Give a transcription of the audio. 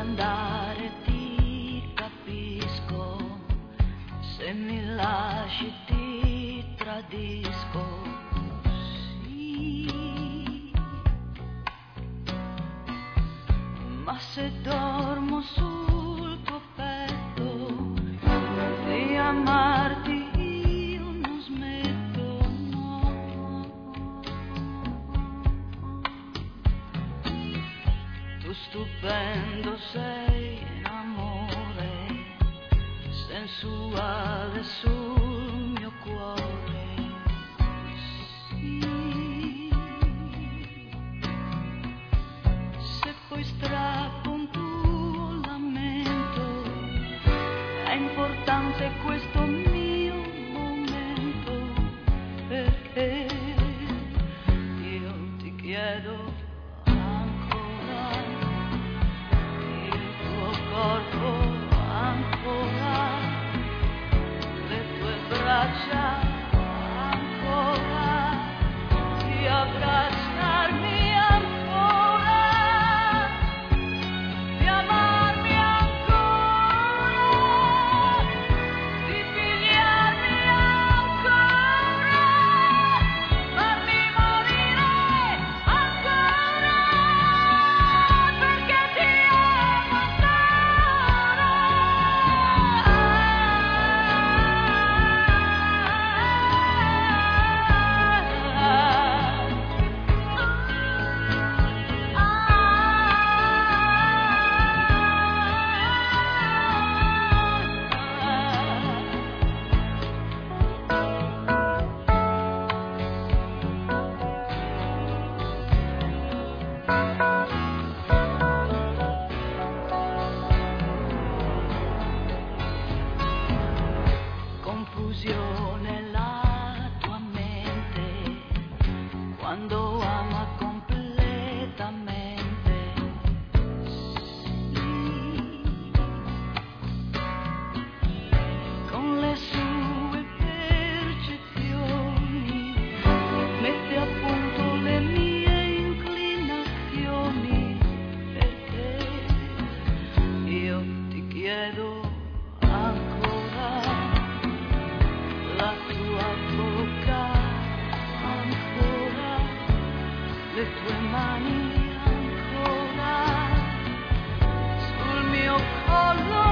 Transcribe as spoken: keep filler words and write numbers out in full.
andare ti capisco, se mi lasci ti tradisco. Sì, ma se dormo sul tuo petto di amarti io non smetto, no. Tu stupendo sei in amore, sensuale sul mio cuore. Sì, se poi strappo un tuo lamento, è importante questo mio momento, perché io ti chiedo ancora il tuo corpo, ancora le tue braccia, ancora di abbracciarmi, ancora di amarmi, ancora di pigliarmi, ancora farmi morire, ancora perché ti amo ancora. Confusione la tua mente quando ama completamente. Sì, con le sue percezioni mette a punto le mie inclinazioni, perché io ti chiedo ancora la tua bocca, ancora le tue mani, ancora sul mio collo.